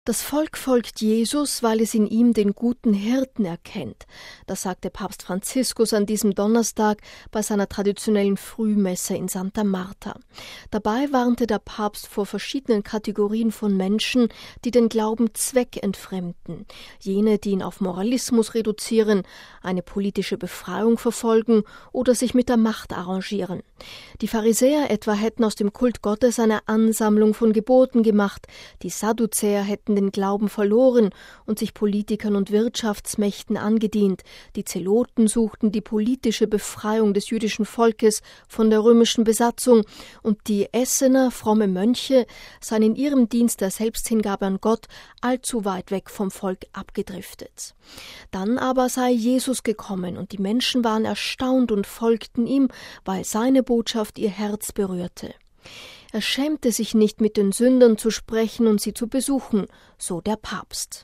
Das Volk folgt Jesus, weil es in ihm den guten Hirten erkennt. Das sagte Papst Franziskus an diesem Donnerstag bei seiner traditionellen Frühmesse in Santa Marta. Dabei warnte der Papst vor verschiedenen Kategorien von Menschen, die den Glauben zweckentfremden. Jene, die ihn auf Moralismus reduzieren, eine politische Befreiung verfolgen oder sich mit der Macht arrangieren. Die Pharisäer etwa hätten aus dem Kult Gottes eine Ansammlung von Geboten gemacht, die Sadduzäer hätten den Glauben verloren und sich Politikern und Wirtschaftsmächten angedient. Die Zeloten suchten die politische Befreiung des jüdischen Volkes von der römischen Besatzung und die Essener, fromme Mönche, seien in ihrem Dienst der Selbsthingabe an Gott allzu weit weg vom Volk abgedriftet. Dann aber sei Jesus gekommen und die Menschen waren erstaunt und folgten ihm, weil seine Botschaft ihr Herz berührte. Er schämte sich nicht, mit den Sündern zu sprechen und sie zu besuchen, so der Papst.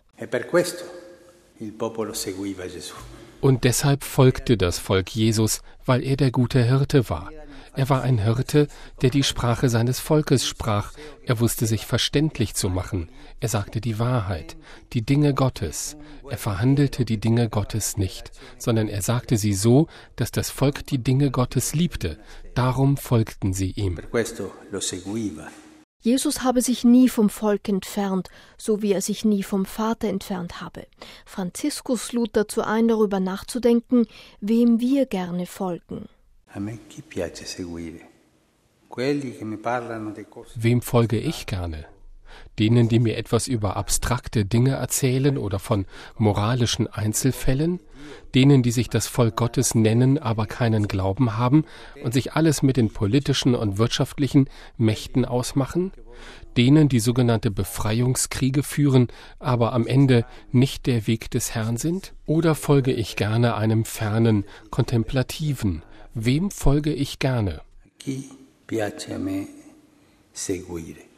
Und deshalb folgte das Volk Jesus, weil er der gute Hirte war. Er war ein Hirte, der die Sprache seines Volkes sprach. Er wusste sich verständlich zu machen. Er sagte die Wahrheit, die Dinge Gottes. Er verhandelte die Dinge Gottes nicht, sondern er sagte sie so, dass das Volk die Dinge Gottes liebte. Darum folgten sie ihm. Jesus habe sich nie vom Volk entfernt, so wie er sich nie vom Vater entfernt habe. Franziskus lud dazu ein, darüber nachzudenken, wem wir gerne folgen. Wem folge ich gerne? Denen, die mir etwas über abstrakte Dinge erzählen oder von moralischen Einzelfällen? Denen, die sich das Volk Gottes nennen, aber keinen Glauben haben und sich alles mit den politischen und wirtschaftlichen Mächten ausmachen? Denen, die sogenannte Befreiungskriege führen, aber am Ende nicht der Weg des Herrn sind? Oder folge ich gerne einem fernen, kontemplativen? Wem folge ich gerne?